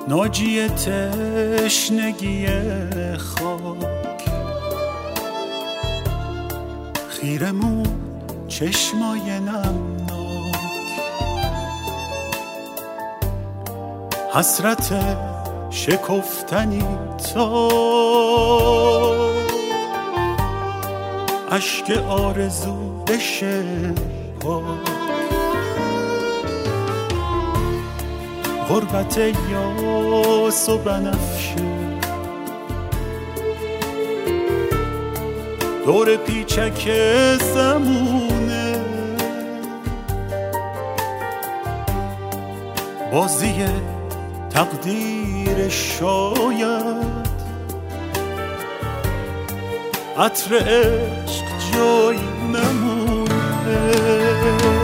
ناجی تشنگی خاک، خیرمون چشمای نمناک، حسرت شکفتنی تا اشک آرزو بشه پاک، غربت یاس و بنفشه دور پیچک زمونه، بازی تقدیر شاید عطر عشق جای نمونه.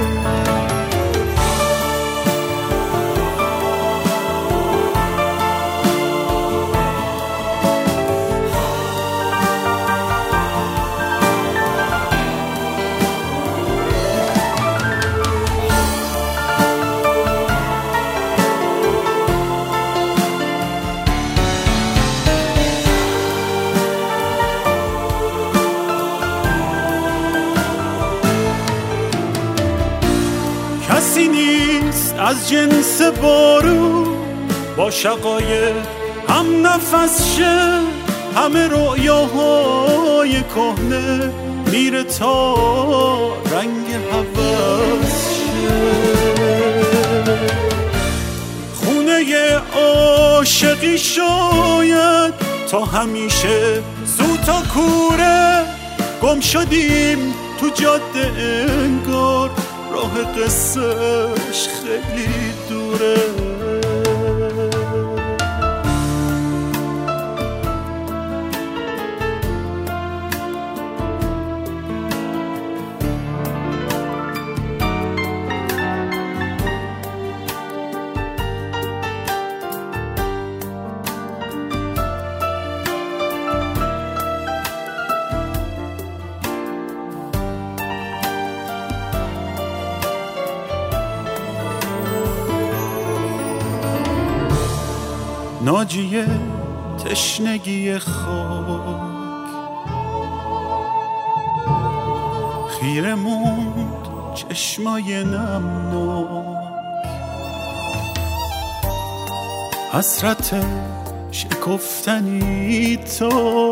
کسی نیست از جنس بارون با شقایق هم نفس شه، همه رویاهای کهنه میره تا رنگ هوس شه، خونه عاشقی شاید تا همیشه زود تا کوره، گم شدیم تو جاده انگار راه قصهش خیلی دوره. ناجی تشنگی خاک، خیره موند چشمای نمناک، حسرت شکفتنی تا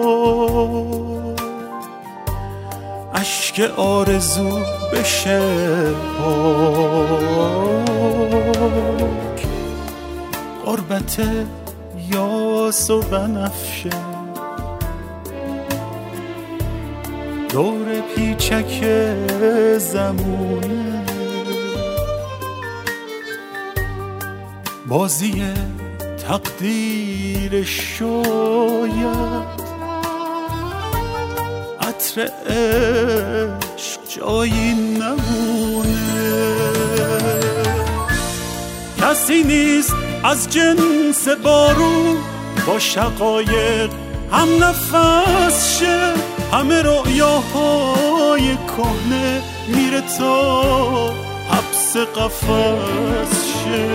اشک آرزو بشه پاک، غربت یاس و بنفشه دور پیچک زمونه، بازی تقدیر شاید عطر عشق جایی نمونه. کسی نیست از جنس بارون با شقایق هم نفس شه، همه رویاهای کهنه میره تا حبس قفس شه،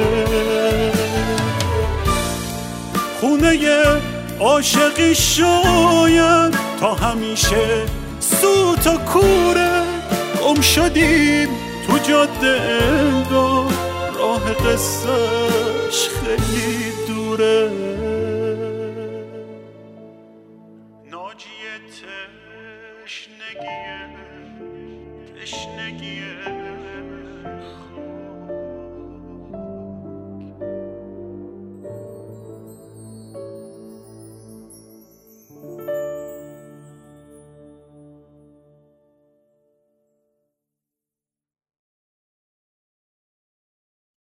خونه عاشقی شاید تا همیشه سو تا کوره، گم شدیم تو جاده انگار راه قصهش خیلی دوره.